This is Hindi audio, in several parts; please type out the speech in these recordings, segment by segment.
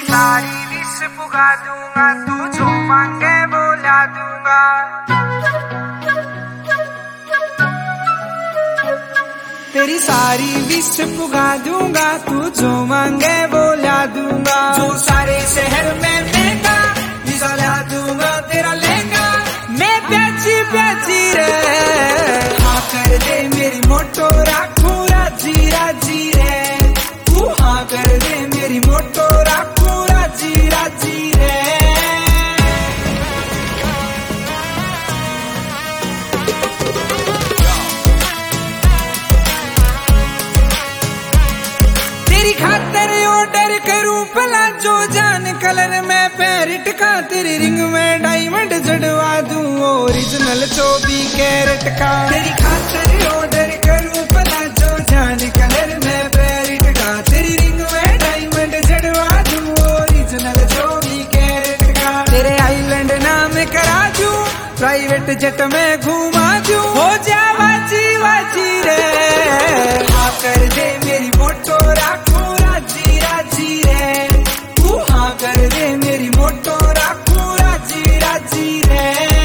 सारी विश पुगा दूंगा, तू जो मांगे वो ला दूंगा। तेरी सारी विश पुगा दूंगा, तू जो मांगे वो ला दूंगा। जो सारे शहर में महंगा वीजा ला दूंगा, तेरा लहंगा मैं प्याची प्याची रे। हाँ कर दे मेरी मोटो राखू राजी राजी रे। तू हाँ कर दे मेरी मोटो राखू राजी राजी रे। तेरी खातर ऑर्डर करूं भला जो जान कलर में पैरेट का। तेरी रिंग में डायमंड जड़वा दूं ओरिजिनल 24 कैरेट का। तेरी खातर ऑर्डर करूं भला जो जान कलर में पैरेट का। तेरी रिंग में डायमंड जड़वा दूं ओरिजिनल 24 कैरेट का। तेरे आइलैंड नाम करा दूं, प्राइवेट जेट में घुमा दूं, हो जा वाची वाची रे। हाँ कर दे मेरी मोटो राखू राजी राजी रे। तू हाँ कर दे मेरी मोटो राखू राजी राजी रे।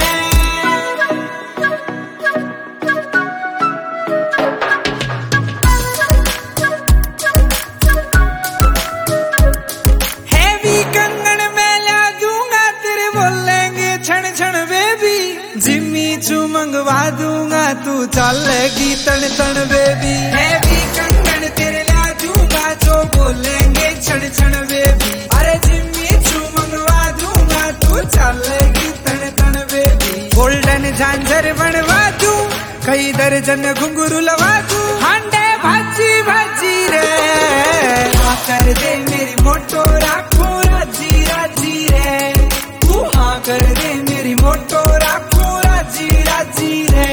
हैवी कंगन में ला दूंगा, तेरे बोलेंगे छण छण बेबी। जिम्मी चू मंगवा दूंगा, तू चलेगी तन तन बेबी। हैवी कंगन तेरे ला दूंगा, जो बोलेंगे छण छण बेबी। अरे जिम्मी चू मंगवा दूंगा, तू चलेगी तन तन बेबी। गोल्डन झांझर बनवा दूं, कई दर्जन घुंघरू लगा दूं, हांडे भाजी भाजी रे। हाँ कर दे मेरी मोटो राखू राजी राजी रे। तू हाँ कर दे मेरी मोटो राखू राजी राजी रे।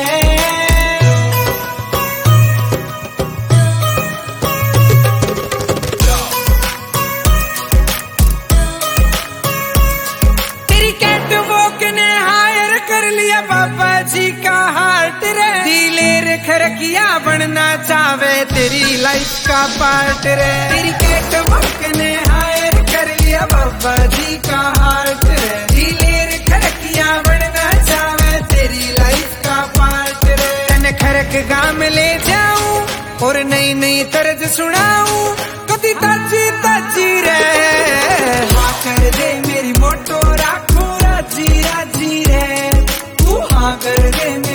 तेरी कैटवॉक ने हायर कर लिया बाबा जी का हार्ट रे। दिलेर खरकिया बनना चाहे तेरी लाइफ का पार्ट रे। तेरी कैटवॉक ने हायर कर लिया बाबा जी का हार्ट रे। दिलेर खरकिया बनना चाहे तेरी लाइफ का पार्ट रे। तन खरक गाम ले जाऊं और नई नई तर्ज सुनाऊं, कभी ताजी ताजी रे। हाँ कर दे मेरी मोटो राखू राजी राजी रे। तू हाँ कर दे